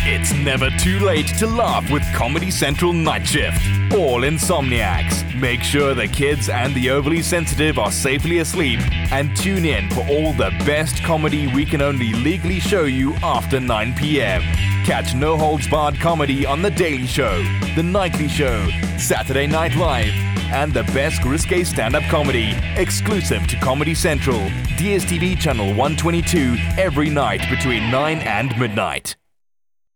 It's never too late to laugh with Comedy Central Night Shift. All insomniacs, make sure the kids and the overly sensitive are safely asleep and tune in for all the best comedy we can only legally show you after 9 p.m. Catch No Holds Barred comedy on The Daily Show, The Nightly Show, Saturday Night Live, and the best risque stand-up comedy, exclusive to Comedy Central, DSTV channel 122, every night between 9 and midnight.